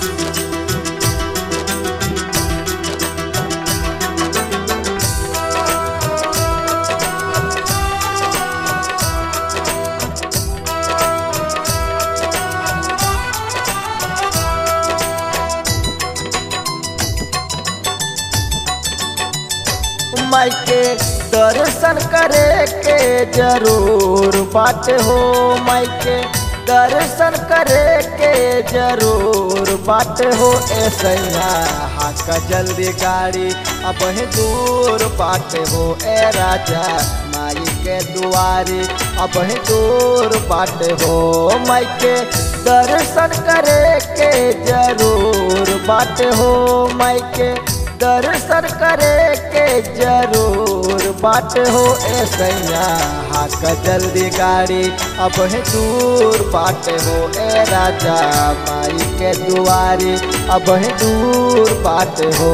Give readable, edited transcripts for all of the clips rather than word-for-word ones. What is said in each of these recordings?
माई के दर्शन करे के जरूर बात हो। माई के दर्शन करे के जरूर बात हो। ऐसैया हाक जल्दी गाड़ी अब दूर बात हो। ए राजा माई के दुआरी अब दूर बात हो। माई के दर्शन करे के जरूर बात हो। माई के दर्शन करे के जरूर बात हो। ऐसैया हाक जल्दी गाड़ी अब दूर बात हो। ए राजा माई के दुआरी अब दूर बात हो।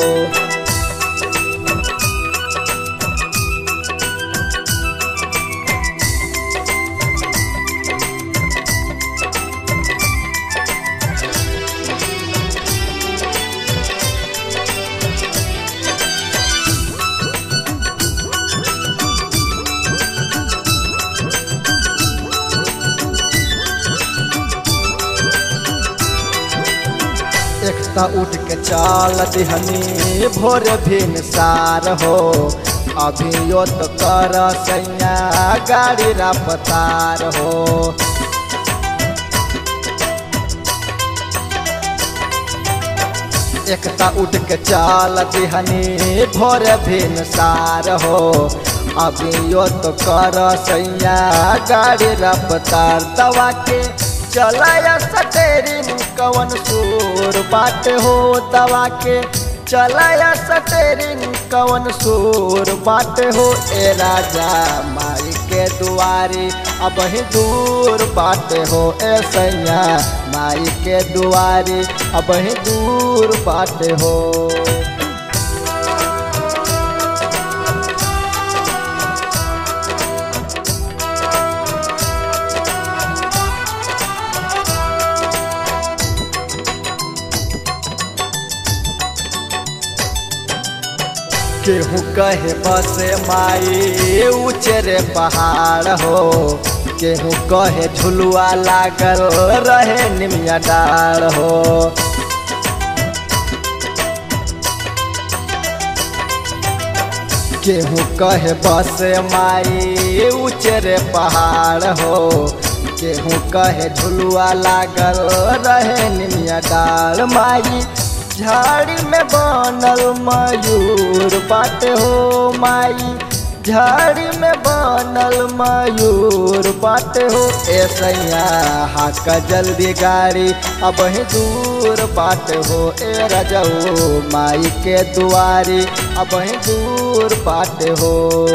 एकता उठ के चाल दिहनी भोर भिनसार हो। अभी यो तो कर सैया गाड़ी रफ्तार हो। एकता उठ के चाल दिहनी भोर भिनसार हो। अभी यो तो कर सैया गाड़ी रफ्तार। दवा के चलाया सटेरिन कवन सूर बात हो। दवा के चलाया सटेरिन कवन सूर बात हो। ए राजा माई के दुआरी अब दूर बात हो। ए सैया माई के दुआरी अब दूर बात हो। केहू कहे बस माई ऊंचे पहाड़ हो। केहू कहे झुलुआ लागल रहे निमिया डार हो। केहू कहे बस माई ऊंचे पहाड़ हो। केहू कहे झुलुआ लागल रहे निमिया डार। माई झाड़ी में बनल मयूर बात हो। माई झाड़ी में बनल मयूर बात हो। ऐसैया हाक जल्दी गाड़ी अब दूर बात हो। ए रजऊ माई के दुआरी अब दूर बात हो।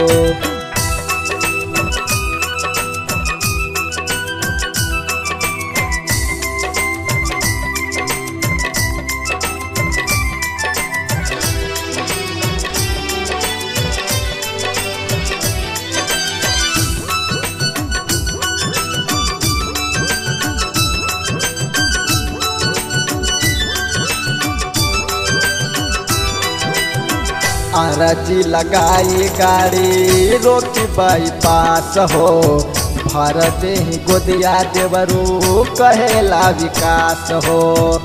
आरजी लगाई गाड़ी रोकी बाईपास हो। भर दे गोदिया देवरू कहेला विकास हो।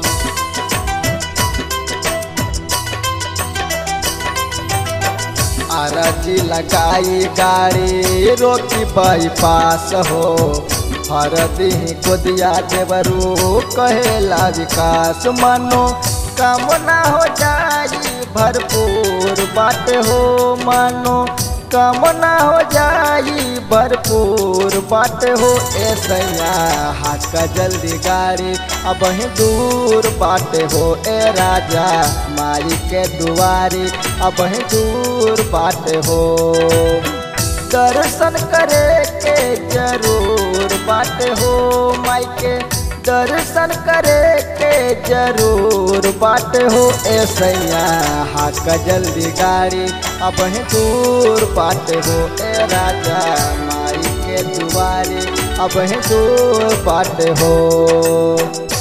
आरजी लगाई गाड़ी रोकी बाईपास हो। भर दे गोदिया देवरू कहेला विकास। मनो कामना हो जाई भरपूर बात हो। मानो कामना हो जाई भरपूर बात हो। ऐसैया हाक जल्दी गाड़ी अब दूर बात हो। ए राजा माई के दुआरी अब दूर बात हो। दर्शन करे के जरूर बात हो। माई के दर्शन करे के जरूर बात हो। ऐसैया हाक जल्दी गाड़ी अब दूर बात हो। ए राजा माई के दुआरी अब दूर बात हो।